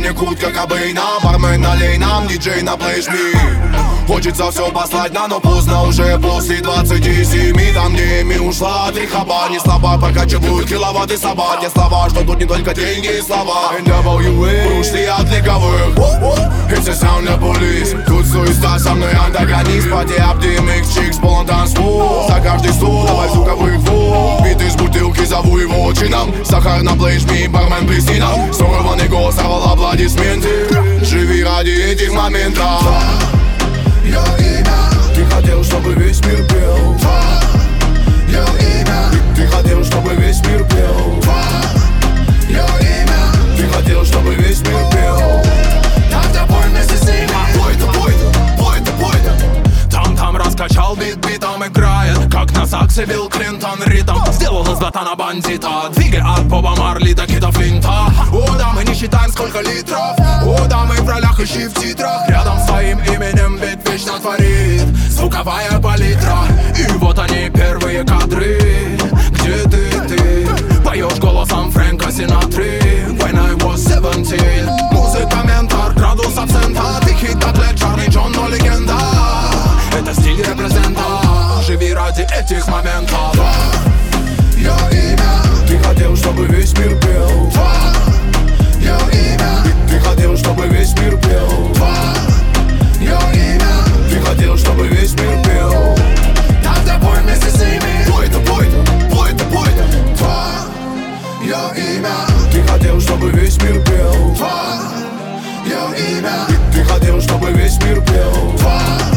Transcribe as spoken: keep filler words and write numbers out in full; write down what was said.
Банникут, как обычно. Бармен налей нам, диджей на плейшми. Хочется все послать на, но поздно уже после двадцати семи. Там, где Эми ушла, три хаба. Не слабо прокачивают киловатты собак. Не слова, что тут не только деньги и слова. эн дабл ю эй, ушли от лиговых. Это саунд для полис. Тут суета, со мной антагонист. Пати ап, ди эм икс, чикс, полон танцпол. За каждый стол, давай звуковых волн. Бит из бутылки, зову его чином. Сахар на плейшми, бармен блесни нам. Сорванный голос сорвал аплодисменты. Живи ради этих моментов. Твое имя. Ты хотел, чтобы весь мир пел. Твое имя. Ты хотел, чтобы весь мир пел. Твое имя. Ты хотел, чтобы весь мир пел. Тогда пой вместе с ними. Пой-то, пой-то, пой-то, пой-то. Там-там раскачал бит, битом играет, как на саксе Билл Клинтон ритм. Сделал из ботана бандита. Двигай от Боба Марли до Кита Флинта. О, да, мы не считаем, сколько литров. О, да, мы в ролях, ищи в титрах. Рядом с своим именем бит вечно творит звуковая палитра. И вот они, первые кадры. Где ты, ты? Поешь голосом Фрэнка Синатры. When I was seventeen. Музыка, ментор, градус абсента. Ты хит, атлет, Чарли Джон, но легенда. Это стиль репрезента. Живи ради этих моментов. Твое имя. Ты хотел, чтобы весь мир пел. Твое имя. Ты хотел, чтобы весь мир пел. Твое имя. Ты хотел, чтобы весь мир пел. Тогда пой вместе с ними. Пой-то, пой-то, пой-то, пой-то. Твое имя. Ты хотел, чтобы весь мир пел. Твое имя. Ты хотел, чтобы весь мир пел.